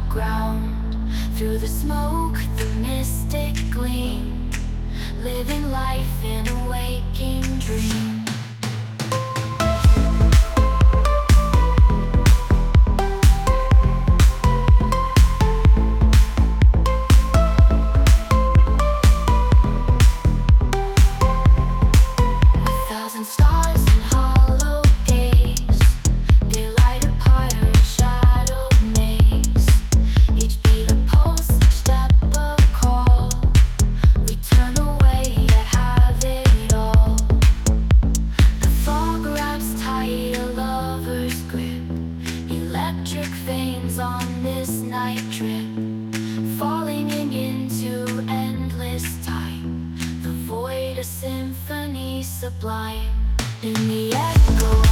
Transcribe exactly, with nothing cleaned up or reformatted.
ground. Through the smoke, the mystic gleam, living life in a waking dream. Stars in hollow gaze, they light a pirate shadowed maze. Each beat a pulse, each step a call. We turn away yet have it all. The fog wraps tight a lover's grip, electric veins on this night trip, falling into endless time. The void a symphony sublime. In the echo